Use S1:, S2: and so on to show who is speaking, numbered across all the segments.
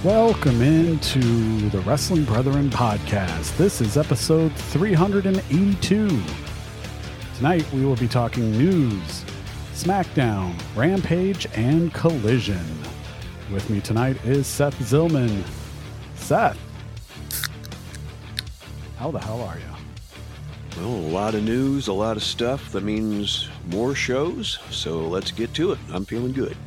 S1: Welcome into the Wrestling Brethren podcast. This is episode 382. Tonight we will be talking news, SmackDown, Rampage, and Collision. With me tonight is Seth Zillman. Seth, how the hell are you?
S2: Well, a lot of news, a lot of stuff. That means more shows. So let's get to it. I'm feeling good.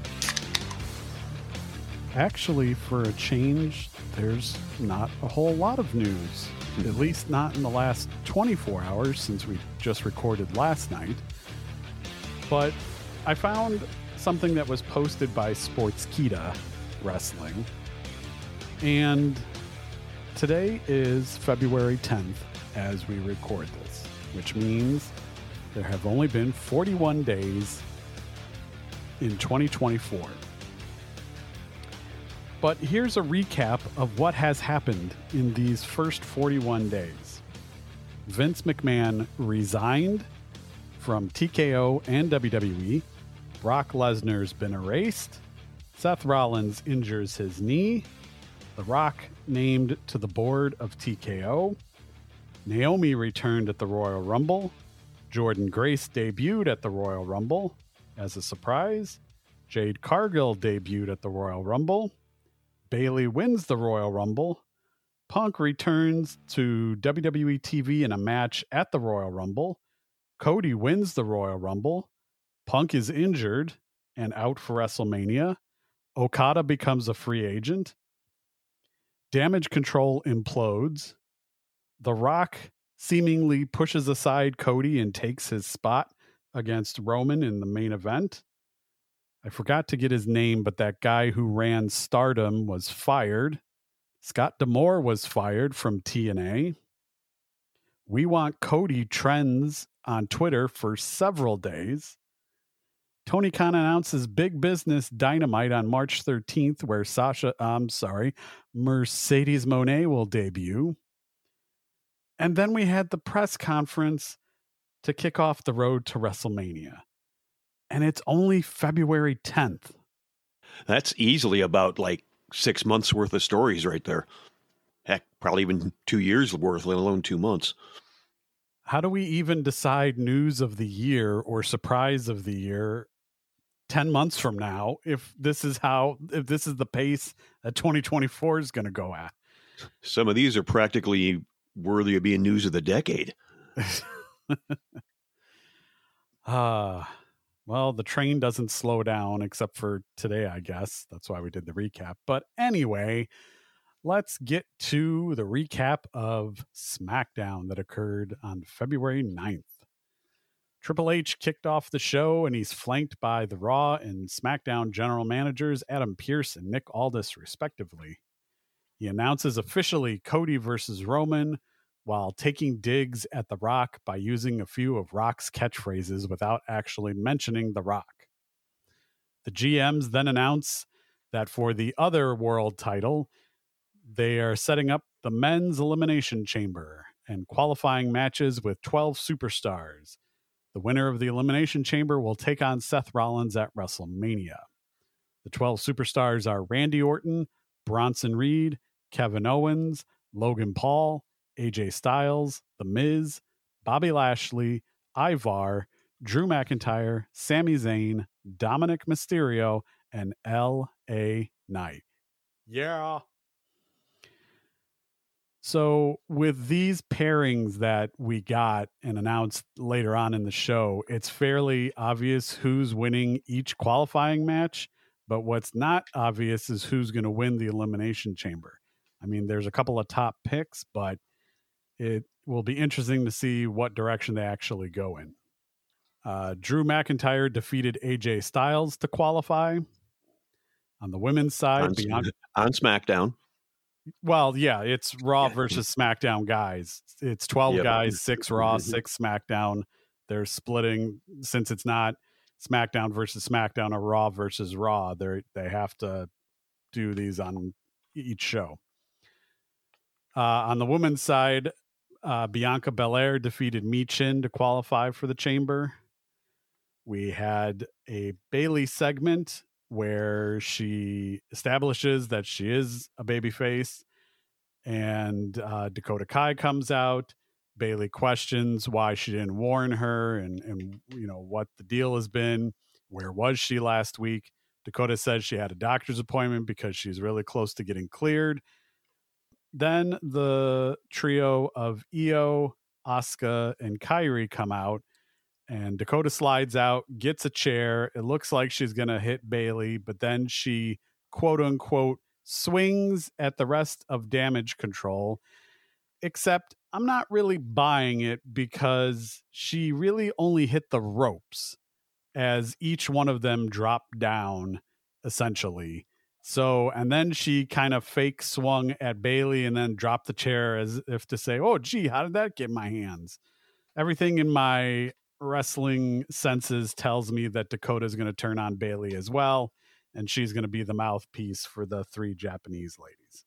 S1: Actually, for a change, there's not a whole lot of news. At least not in the last 24 hours since we just recorded last night. But I found something that was posted by Sportskeeda Wrestling. And today is February 10th as we record this, which means there have only been 41 days in 2024. But here's a recap of what has happened in these first 41 days. Vince McMahon resigned from TKO and WWE. Brock Lesnar's been erased. Seth Rollins injures his knee. The Rock named to the board of TKO. Naomi returned at the Royal Rumble. Jordynne Grace debuted at the Royal Rumble as a surprise. Jade Cargill debuted at the Royal Rumble. Bayley wins the Royal Rumble. Punk returns to WWE TV in a match at the Royal Rumble. Cody wins the Royal Rumble. Punk is injured and out for WrestleMania. Okada becomes a free agent. Damage Control implodes. The Rock seemingly pushes aside Cody and takes his spot against Roman in the main event. I forgot to get his name, but that guy who ran Stardom was fired. Scott D'Amore was fired from TNA. We Want Cody trends on Twitter for several days. Tony Khan announces Big Business Dynamite on March 13th, where Mercedes Moné will debut. And then we had the press conference to kick off the road to WrestleMania. And it's only February 10th.
S2: That's easily about 6 months worth of stories right there. Heck, probably even 2 years worth, let alone 2 months.
S1: How do we even decide news of the year or surprise of the year 10 months from now if this is the pace that 2024 is going to go at?
S2: Some of these are practically worthy of being news of the decade.
S1: Well, the train doesn't slow down except for today, I guess. That's why we did the recap. But anyway, let's get to the recap of SmackDown that occurred on February 9th. Triple H kicked off the show, and he's flanked by the Raw and SmackDown general managers Adam Pearce and Nick Aldis, respectively. He announces officially Cody versus Roman, while taking digs at The Rock by using a few of Rock's catchphrases without actually mentioning The Rock. The GMs then announce that for the other world title, they are setting up the men's elimination chamber and qualifying matches with 12 superstars. The winner of the elimination chamber will take on Seth Rollins at WrestleMania. The 12 superstars are Randy Orton, Bronson Reed, Kevin Owens, Logan Paul, AJ Styles, The Miz, Bobby Lashley, Ivar, Drew McIntyre, Sami Zayn, Dominic Mysterio, and L.A. Knight. Yeah. So with these pairings that we got and announced later on in the show, it's fairly obvious who's winning each qualifying match. But what's not obvious is who's going to win the Elimination Chamber. I mean, there's a couple of top picks, but it will be interesting to see what direction they actually go in. Drew McIntyre defeated AJ Styles to qualify. On the women's side,
S2: on SmackDown.
S1: Well, yeah, it's Raw versus SmackDown guys. It's 12 guys, 6 Raw, 6 SmackDown. They're splitting, since it's not SmackDown versus SmackDown or Raw versus Raw. They have to do these on each show. On the women's side, Bianca Belair defeated Michin to qualify for the chamber. We had a Bayley segment where she establishes that she is a babyface, and Dakota Kai comes out. Bayley questions why she didn't warn her, and what the deal has been. Where was she last week? Dakota says she had a doctor's appointment because she's really close to getting cleared. Then the trio of Io, Asuka, and Kairi come out, and Dakota slides out, gets a chair. It looks like she's going to hit Bayley, but then she, quote unquote, swings at the rest of Damage Control. Except I'm not really buying it because she really only hit the ropes as each one of them dropped down, essentially. So, and then she kind of fake swung at Bayley and then dropped the chair as if to say, oh, gee, how did that get in my hands? Everything in my wrestling senses tells me that Dakota is going to turn on Bayley as well, and she's going to be the mouthpiece for the 3 Japanese ladies.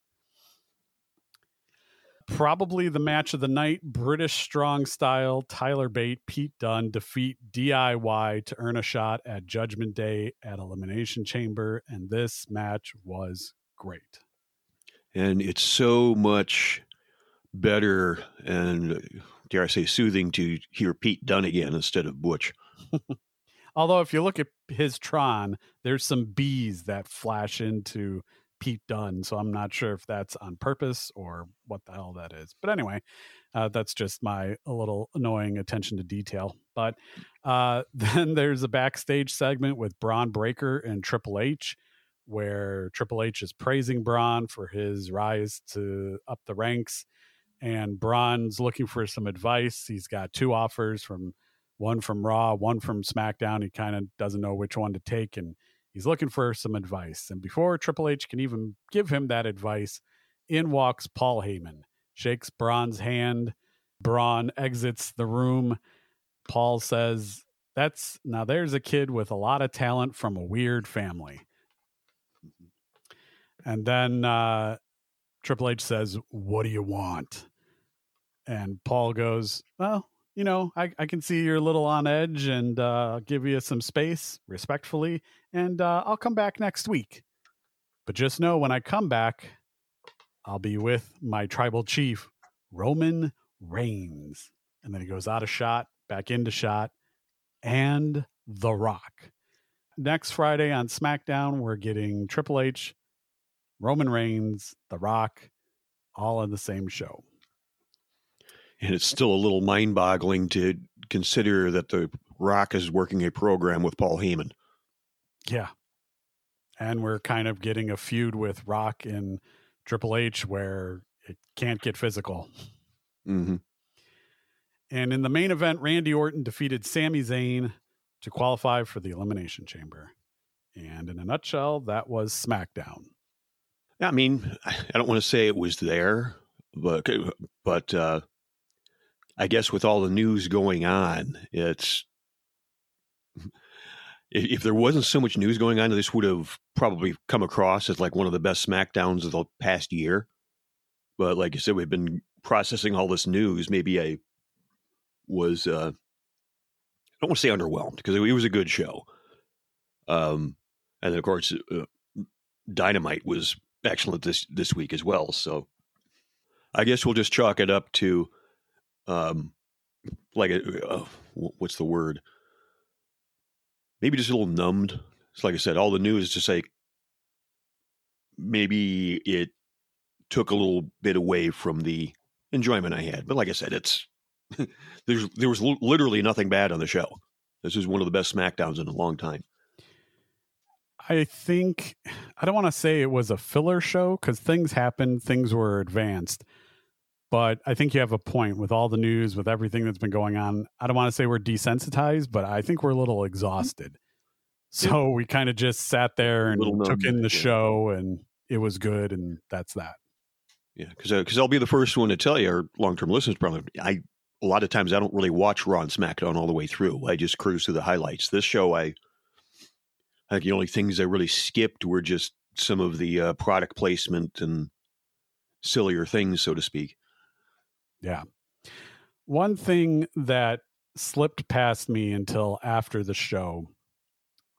S1: Probably the match of the night, British Strong Style, Tyler Bate, Pete Dunne defeat DIY to earn a shot at Judgment Day at Elimination Chamber, and this match was great.
S2: And it's so much better and, dare I say, soothing to hear Pete Dunne again instead of Butch.
S1: Although if you look at his Tron, there's some bees that flash into Pete Dunne, so I'm not sure if that's on purpose or what the hell that is. But anyway, that's just my a little annoying attention to detail. But then there's a backstage segment with Braun Breaker and Triple H, where Triple H is praising Braun for his rise to up the ranks, and Braun's looking for some advice. He's got 2 offers, one from Raw, one from SmackDown. He kind of doesn't know which one to take, and he's looking for some advice. And before Triple H can even give him that advice, in walks Paul Heyman, shakes Braun's hand. Braun exits the room. Paul says, there's a kid with a lot of talent from a weird family. And then Triple H says, what do you want? And Paul goes, well, I can see you're a little on edge, and I'll give you some space respectfully, and I'll come back next week. But just know when I come back, I'll be with my tribal chief, Roman Reigns. And then he goes out of shot, back into shot, and The Rock. Next Friday on SmackDown, we're getting Triple H, Roman Reigns, The Rock, all in the same show.
S2: And it's still a little mind-boggling to consider that The Rock is working a program with Paul Heyman.
S1: Yeah. And we're kind of getting a feud with Rock and Triple H where it can't get physical.
S2: Mm-hmm.
S1: And in the main event, Randy Orton defeated Sami Zayn to qualify for the Elimination Chamber. And in a nutshell, that was SmackDown.
S2: I mean, I don't want to say it was there, but I guess with all the news going on, it's if there wasn't so much news going on, this would have probably come across as like one of the best SmackDowns of the past year. But like you said, we've been processing all this news. Maybe I was, I don't want to say underwhelmed because it was a good show. And then of course, Dynamite was excellent this week as well. So I guess we'll just chalk it up to, what's the word? Maybe just a little numbed. It's like I said, all the news is just like maybe it took a little bit away from the enjoyment I had. But like I said, it's there was literally nothing bad on the show. This is one of the best SmackDowns in a long time.
S1: I think I don't want to say it was a filler show because things happened, things were advanced. But I think you have a point with all the news, with everything that's been going on. I don't want to say we're desensitized, but I think we're a little exhausted. So we kind of just sat there and took in the show, and it was good, and that's that.
S2: Yeah, because I'll be the first one to tell you, our long-term listeners probably, a lot of times I don't really watch Raw and SmackDown all the way through. I just cruise through the highlights. This show, I think the only things I really skipped were just some of the product placement and sillier things, so to speak.
S1: Yeah. One thing that slipped past me until after the show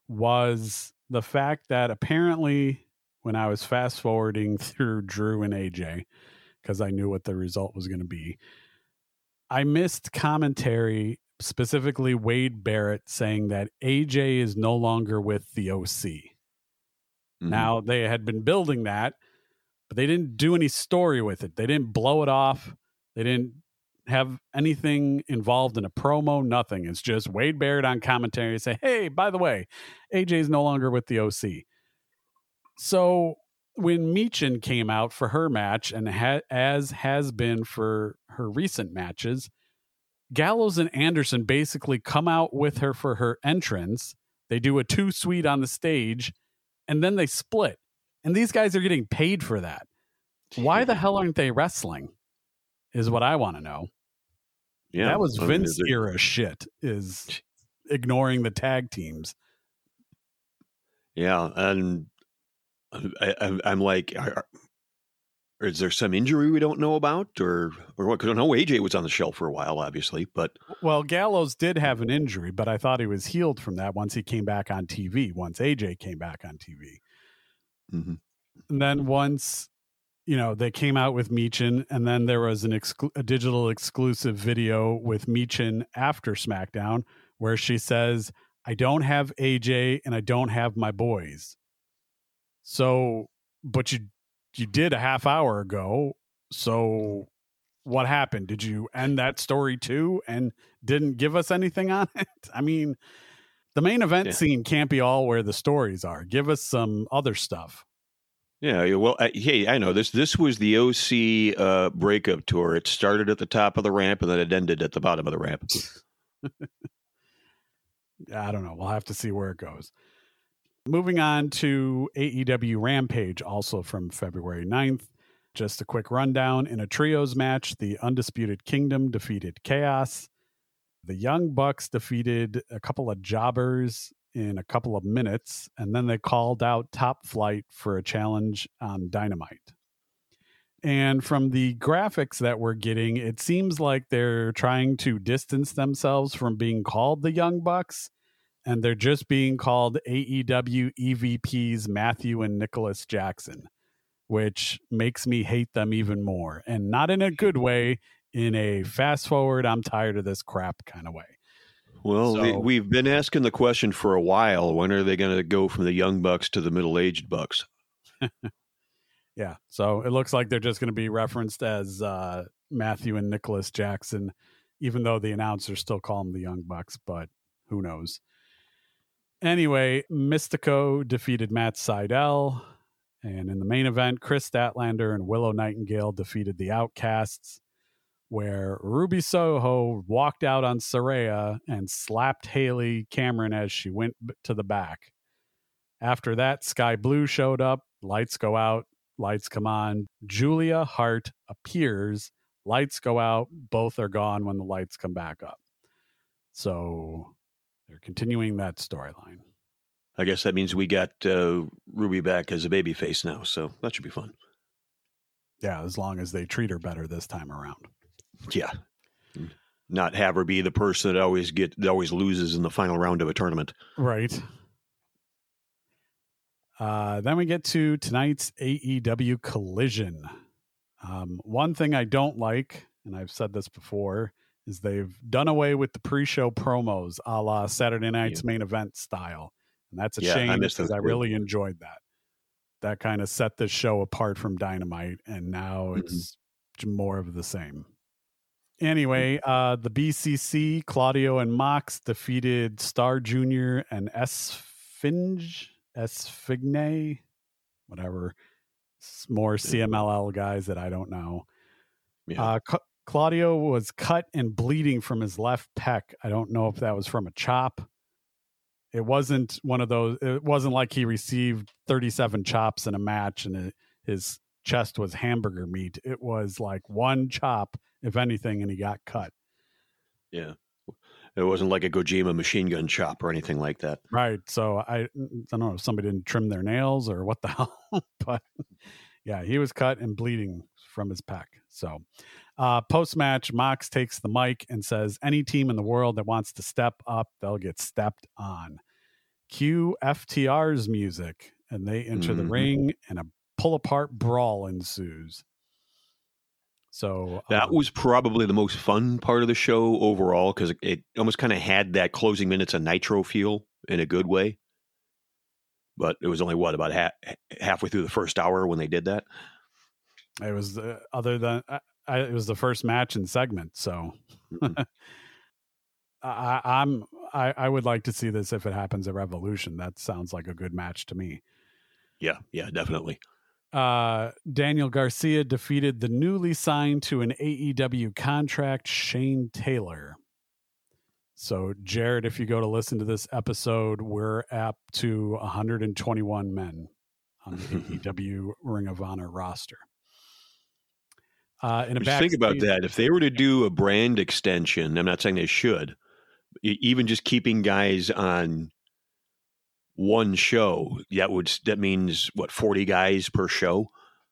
S1: was the fact that apparently when I was fast forwarding through Drew and AJ, because I knew what the result was going to be, I missed commentary, specifically Wade Barrett saying that AJ is no longer with the OC. Mm-hmm. Now, they had been building that, but they didn't do any story with it. They didn't blow it off. They didn't have anything involved in a promo, nothing. It's just Wade Barrett on commentary say, hey, by the way, AJ is no longer with the OC. So when Michin came out for her match, and as has been for her recent matches, Gallows and Anderson basically come out with her for her entrance. They do a 2-sweet on the stage, and then they split. And these guys are getting paid for that. Why the hell aren't they wrestling? Is what I want to know. Yeah, that was Vince era shit, is ignoring the tag teams.
S2: Yeah, and I'm like, is there some injury we don't know about, or what? Because I know AJ was on the shelf for a while, obviously, but
S1: well, Gallows did have an injury, but I thought he was healed from that once he came back on TV. Once AJ came back on TV,
S2: mm-hmm.
S1: And then once, they came out with Michin, and then there was a digital exclusive video with Michin after SmackDown where she says, I don't have AJ and I don't have my boys. So, but you did a half hour ago. So what happened? Did you end that story too and didn't give us anything on it? I mean, the main event scene can't be all where the stories are. Give us some other stuff.
S2: Yeah, well, hey, I know this was the OC breakup tour. It started at the top of the ramp and then it ended at the bottom of the ramp.
S1: I don't know. We'll have to see where it goes. Moving on to AEW Rampage, also from February 9th. Just a quick rundown. In a trios match, the Undisputed Kingdom defeated Chaos. The Young Bucks defeated a couple of jobbers in a couple of minutes, and then they called out Top Flight for a challenge on Dynamite. And from the graphics that we're getting, it seems like they're trying to distance themselves from being called the Young Bucks, and they're just being called AEW EVPs Matthew and Nicholas Jackson, which makes me hate them even more. And not in a good way, in a fast forward, I'm tired of this crap kind of way.
S2: Well, we've been asking the question for a while. When are they going to go from the young bucks to the middle-aged bucks?
S1: Yeah. So it looks like they're just going to be referenced as Matthew and Nicholas Jackson, even though the announcers still call them the Young Bucks, but who knows? Anyway, Mystico defeated Matt Sydal. And in the main event, Chris Statlander and Willow Nightingale defeated the Outcasts, where Ruby Soho walked out on Saraya and slapped Haley Cameron as she went to the back. After that, Sky Blue showed up. Lights go out. Lights come on. Julia Hart appears. Lights go out. Both are gone when the lights come back up. So they're continuing that storyline.
S2: I guess that means we got Ruby back as a babyface now, so that should be fun.
S1: Yeah, as long as they treat her better this time around.
S2: Yeah. Not have her be the person that always loses in the final round of a tournament.
S1: Right. Then we get to tonight's AEW Collision. One thing I don't like, and I've said this before, is they've done away with the pre-show promos a la Saturday Night's Main Event style. And that's a shame because I really enjoyed that. That kind of set this show apart from Dynamite, and now it's more of the same. Anyway, the BCC, Claudio and Mox defeated Star Jr. and Esfinge, whatever. More CMLL guys that I don't know. Yeah. Claudio was cut and bleeding from his left pec. I don't know if that was from a chop. It wasn't one of those. It wasn't like he received 37 chops in a match and his chest was hamburger meat. It was like one chop, if anything, and he got cut.
S2: Yeah. It wasn't like a Gojima machine gun chop or anything like that.
S1: Right. So I don't know if somebody didn't trim their nails or what the hell, but yeah, he was cut and bleeding from his pec. So post-match, Mox takes the mic and says, any team in the world that wants to step up, they'll get stepped on. cue FTR's music, and they enter the ring, and a pull-apart brawl ensues. So
S2: that was probably the most fun part of the show overall, because it almost kind of had that closing minutes of Nitro feel in a good way. But it was only about halfway through the first hour when they did that.
S1: It was it was the first match and segment, so I would like to see this if it happens at Revolution. That sounds like a good match to me.
S2: Yeah, definitely.
S1: Daniel Garcia defeated the newly signed to an AEW contract Shane Taylor. So, Jared, if you go to listen to this episode, we're up to 121 men on the AEW Ring of Honor roster.
S2: Just think about that. If they were to do a brand extension, I'm not saying they should, even just keeping guys on one show, that means what, 40 guys per show?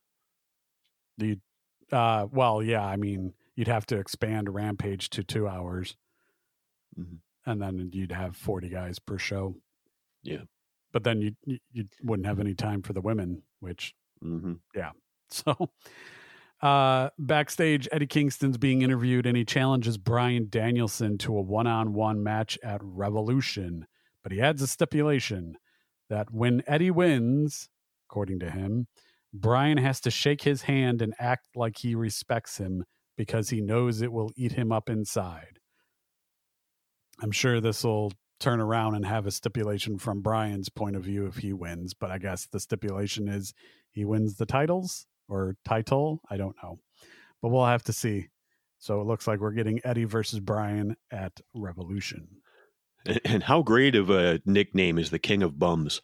S1: Well, yeah, I mean, you'd have to expand Rampage to 2 hours, and then you'd have 40 guys per show.
S2: Yeah,
S1: but then you wouldn't have any time for the women, which yeah. So backstage, Eddie Kingston's being interviewed, and he challenges Bryan Danielson to a one-on-one match at Revolution. But he adds a stipulation that when Eddie wins, according to him, Bryan has to shake his hand and act like he respects him because he knows it will eat him up inside. I'm sure this will turn around and have a stipulation from Bryan's point of view if he wins, but I guess the stipulation is he wins the titles or title. I don't know, but we'll have to see. So it looks like we're getting Eddie versus Bryan at Revolution.
S2: And how great of a nickname is the King of Bums?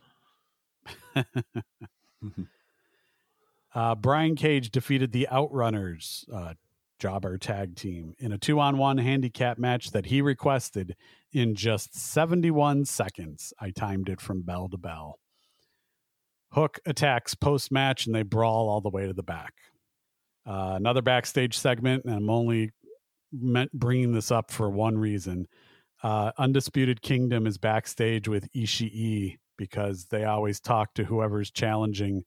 S1: Brian Cage defeated the Outrunners, jobber tag team, in a 2-on-1 handicap match that he requested in just 71 seconds. I timed it from bell to bell. Hook attacks post-match, and they brawl all the way to the back. Another backstage segment, and I'm only bringing this up for one reason. Undisputed Kingdom is backstage with Ishii because they always talk to whoever's challenging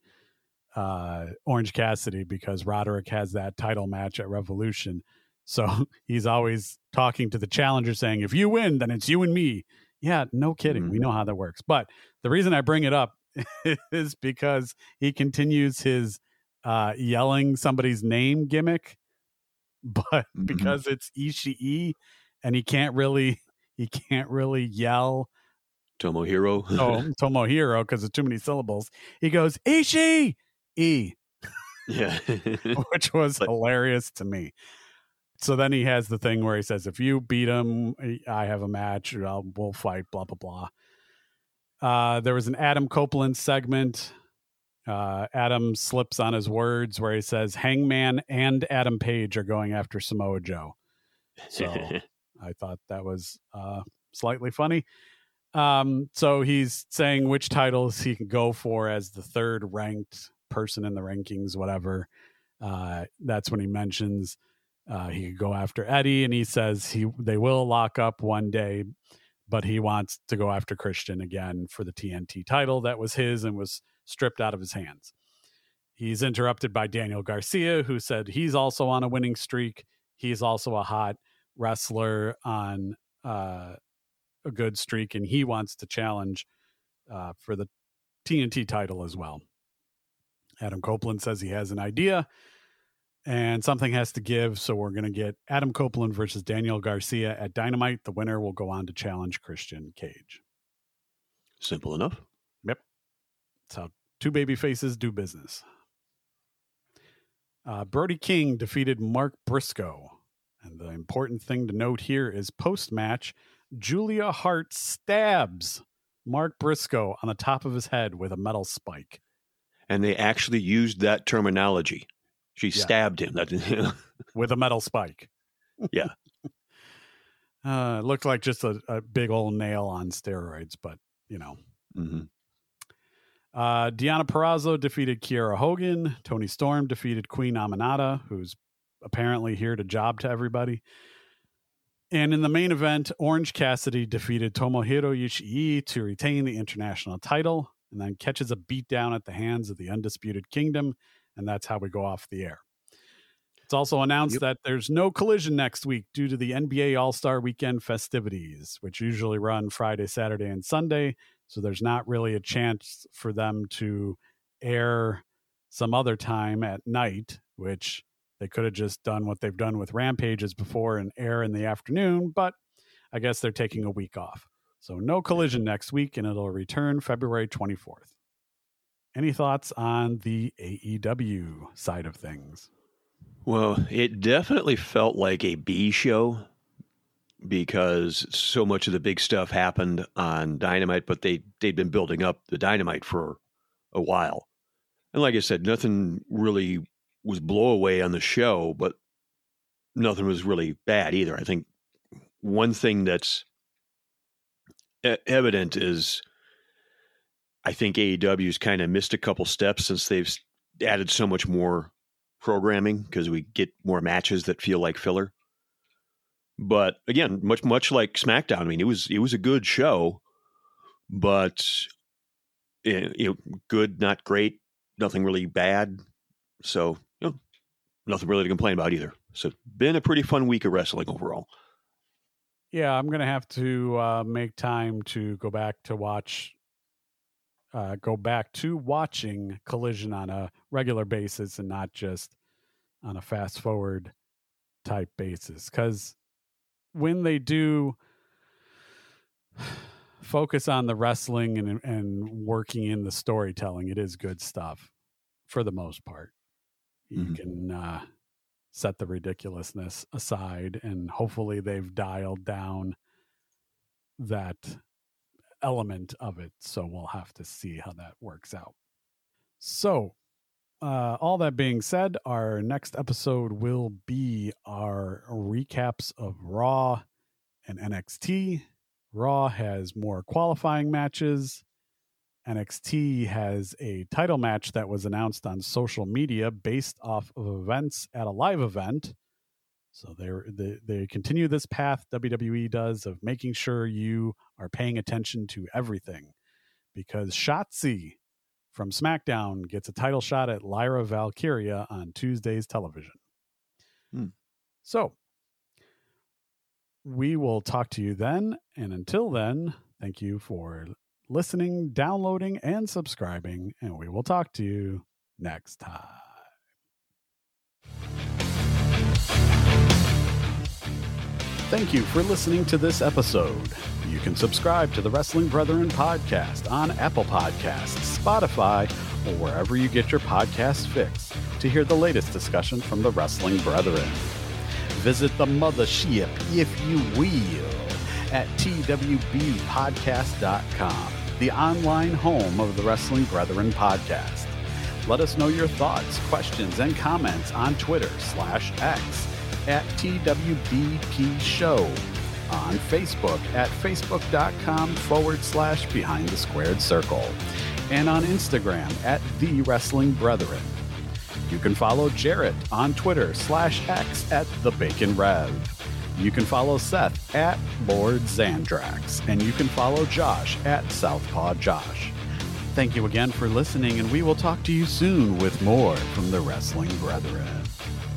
S1: Orange Cassidy, because Roderick has that title match at Revolution. So he's always talking to the challenger saying, if you win, then it's you and me. Yeah, no kidding. We know how that works. But the reason I bring it up is because he continues his yelling somebody's name gimmick, but because it's Ishii and he can't really yell
S2: Tomohiro.
S1: Tomohiro, because it's too many syllables. He goes, Ishii!
S2: Yeah.
S1: Which was hilarious to me. So then he has the thing where he says, if you beat him, I have a match, we'll fight, blah, blah, blah. There was an Adam Copeland segment. Adam slips on his words where he says Hangman and Adam Page are going after Samoa Joe. So I thought that was slightly funny. So he's saying which titles he can go for as the third ranked person in the rankings, whatever. That's when he mentions he could go after Eddie, and he says they will lock up one day, but he wants to go after Christian again for the TNT title that was his and was stripped out of his hands. He's interrupted by Daniel Garcia, who said he's also on a winning streak. He's also a hot wrestler on a good streak, and he wants to challenge for the TNT title as well. Adam Copeland says he has an idea and something has to give, so we're going to get Adam Copeland versus Daniel Garcia at Dynamite. The winner will go on to challenge Christian Cage.
S2: Simple enough.
S1: Yep. That's how two baby faces do business. Brody King defeated Mark Briscoe. And the important thing to note here is post-match, Julia Hart stabs Mark Briscoe on the top of his head with a metal spike.
S2: And they actually used that terminology. She stabbed him.
S1: With a metal spike.
S2: Yeah.
S1: It looked like just a big old nail on steroids, but, you know. Deonna Purrazzo defeated Kiera Hogan. Toni Storm defeated Queen Aminata, who's apparently here to job to everybody. And in the main event, Orange Cassidy defeated Tomohiro Ishii to retain the international title and then catches a beatdown at the hands of the Undisputed Kingdom. And that's how we go off the air. It's also announced that there's no Collision next week due to the NBA All-Star Weekend festivities, which usually run Friday, Saturday, and Sunday. So there's not really a chance for them to air some other time at night, which they could have just done what they've done with Rampages before and air in the afternoon, but I guess they're taking a week off. So no Collision next week, and it'll return February 24th. Any thoughts on the AEW side of things?
S2: Well, it definitely felt like a B show because so much of the big stuff happened on Dynamite, but they'd been building up the Dynamite for a while. And like I said, nothing really was blow away on the show, but nothing was really bad either. I think one thing that's evident is I think AEW's kind of missed a couple steps since they've added so much more programming because we get more matches that feel like filler. But again, much like SmackDown, I mean, it was a good show, but good, not great, nothing really bad. So nothing really to complain about either. So been a pretty fun week of wrestling overall.
S1: Yeah, I'm gonna have to make time to go back to watching Collision on a regular basis and not just on a fast forward type basis. Because when they do focus on the wrestling and working in the storytelling, it is good stuff for the most part. You can set the ridiculousness aside, and hopefully they've dialed down that element of it. So we'll have to see how that works out. So all that being said, our next episode will be our recaps of Raw and NXT. Raw has more qualifying matches. NXT has a title match that was announced on social media based off of events at a live event. So they continue this path WWE does of making sure you are paying attention to everything, because Shotzi from SmackDown gets a title shot at Lyra Valkyria on Tuesday's television. So we will talk to you then. And until then, thank you for listening, downloading, and subscribing. And we will talk to you next time. Thank you for listening to this episode. You can subscribe to the Wrestling Brethren podcast on Apple Podcasts, Spotify, or wherever you get your podcast fix to hear the latest discussion from the Wrestling Brethren. Visit the mothership, if you will, at twbpodcast.com, the online home of the Wrestling Brethren podcast. Let us know your thoughts, questions, and comments on Twitter/X at TWBP Show, on Facebook at facebook.com/Behind the Squared Circle, and on Instagram at The Wrestling Brethren. You can follow Jarrett on Twitter/X at The Bacon Rev. You can follow Seth at Lord Zandrax, and you can follow Josh at Southpaw Josh. Thank you again for listening, and we will talk to you soon with more from the Wrestling Brethren.